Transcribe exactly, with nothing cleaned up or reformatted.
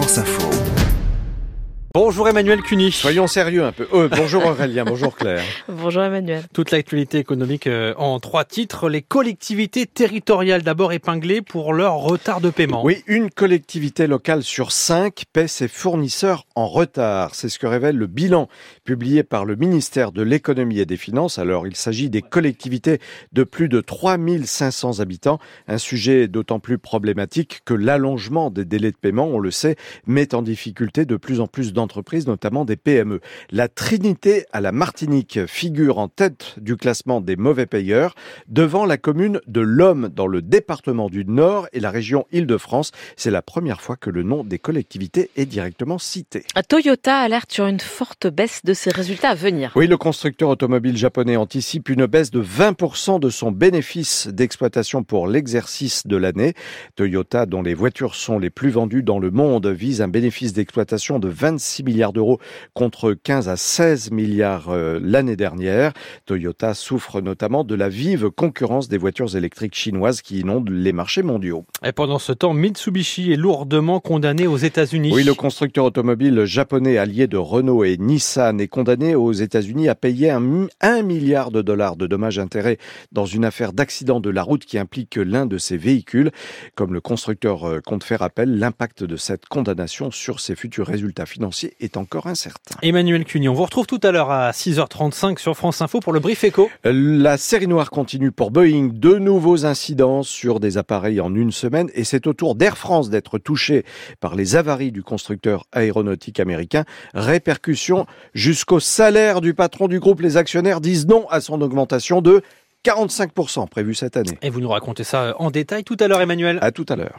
France Info. Bonjour Emmanuel Cuny. Soyons sérieux un peu. Euh, bonjour Aurélien, bonjour Claire. Bonjour Emmanuel. Toute l'actualité économique euh, en trois titres. Les collectivités territoriales d'abord épinglées pour leur retard de paiement. Oui, une collectivité locale sur cinq paie ses fournisseurs en retard. C'est ce que révèle le bilan publié par le ministère de l'économie et des finances. Alors, il s'agit des collectivités de plus de trois mille cinq cents habitants. Un sujet d'autant plus problématique que l'allongement des délais de paiement, on le sait, met en difficulté de plus en plus d'entreprises. entreprises, notamment des P M E. La Trinité à la Martinique figure en tête du classement des mauvais payeurs, devant la commune de Lomme dans le département du Nord et la région Île-de-France. C'est la première fois que le nom des collectivités est directement cité. Toyota alerte sur une forte baisse de ses résultats à venir. Oui, le constructeur automobile japonais anticipe une baisse de vingt pour cent de son bénéfice d'exploitation pour l'exercice de l'année. Toyota, dont les voitures sont les plus vendues dans le monde, vise un bénéfice d'exploitation de vingt-six milliards d'euros contre quinze à seize milliards euh, l'année dernière. Toyota souffre notamment de la vive concurrence des voitures électriques chinoises qui inondent les marchés mondiaux. Et pendant ce temps, Mitsubishi est lourdement condamné aux États-Unis. Oui, le constructeur automobile japonais allié de Renault et Nissan est condamné aux États-Unis à payer un, un milliard de dollars de dommages-intérêts dans une affaire d'accident de la route qui implique l'un de ses véhicules. Comme le constructeur compte faire appel, l'impact de cette condamnation sur ses futurs résultats financiers est encore incertain. Emmanuel Cuny, on vous retrouve tout à l'heure à six heures trente-cinq sur France Info pour le Brief Éco. La série noire continue pour Boeing. Deux nouveaux incidents sur des appareils en une semaine et c'est au tour d'Air France d'être touché par les avaries du constructeur aéronautique américain. Répercussion jusqu'au salaire du patron du groupe. Les actionnaires disent non à son augmentation de quarante-cinq pour cent prévue cette année. Et vous nous racontez ça en détail tout à l'heure, Emmanuel. À tout à l'heure.